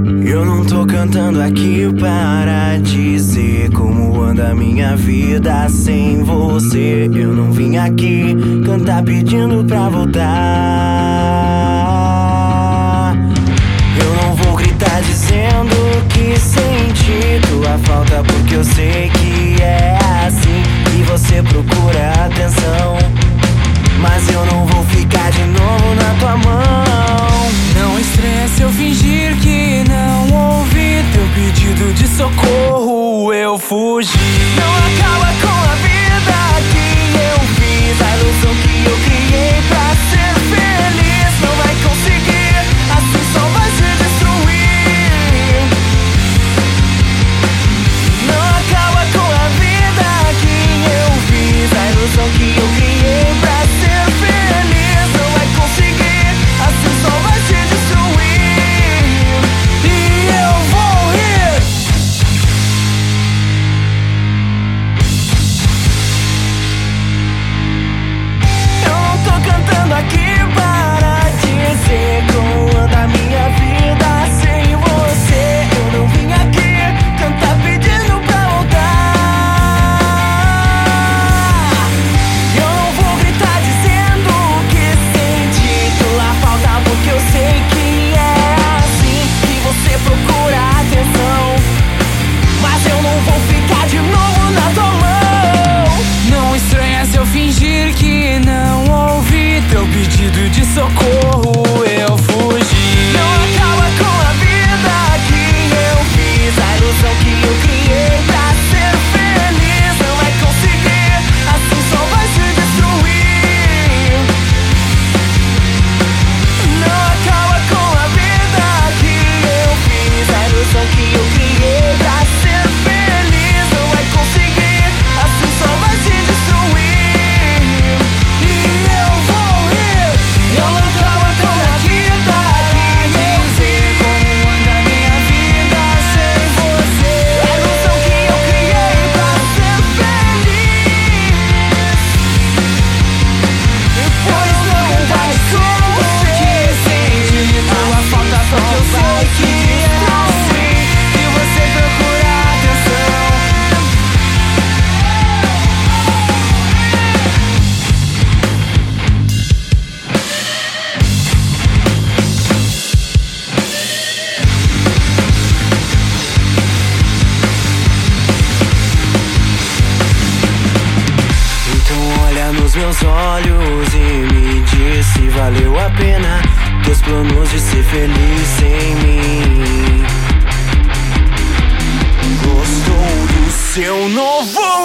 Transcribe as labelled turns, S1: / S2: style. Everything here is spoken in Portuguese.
S1: Eu não tô cantando aqui para dizer como anda minha vida sem você. Eu não vim aqui cantar pedindo pra voltar. Eu não vou gritar dizendo que senti tua falta, porque eu sei que é assim e você procura atenção. Mas eu não vou ficar de novo na tua mão.
S2: Não estresse eu fingir que não ouvi teu pedido de socorro, eu fugi.
S1: Não acaba com a vida que eu fiz, a ilusão que eu criei pra ser feliz. Não vai conseguir, assim só vai se destruir. Não acaba com a vida que eu fiz, a ilusão que eu criei pra ser feliz. Não vai conseguir, assim só vai se destruir.
S2: E eu vou rir.
S1: Eu não tô cantando aqui para dizer como anda a minha vida sem você. Eu não vim aqui cantar pedindo pra voltar. Eu não vou gritar dizendo que senti tua falta, porque eu sei que é assim que você procura atenção. Mas eu não vou ficar de novo na tua mão.
S2: Não estranha se eu fingir que não ouvi teu pedido de socorro, eu fugi.
S1: Não acaba com a vida que eu fiz, a ilusão que eu criei pra ser feliz. Não vai conseguir, assim só vai se destruir. Não acaba com a vida que eu fiz, a ilusão que eu criei pra ser feliz. Não vai conseguir, assim só vai se destruir. E eu vou rir. Eu não tô cantando aqui pra dizer como anda minha vida sem você. A ilusão que eu criei pra ser feliz. Pois não vai como que senti tua falta, porque eu sei que é assim e você procura atenção. Então olha nos meus olhos e me diz se valeu a pena teus planos de ser feliz sem mim. Gostou do seu novo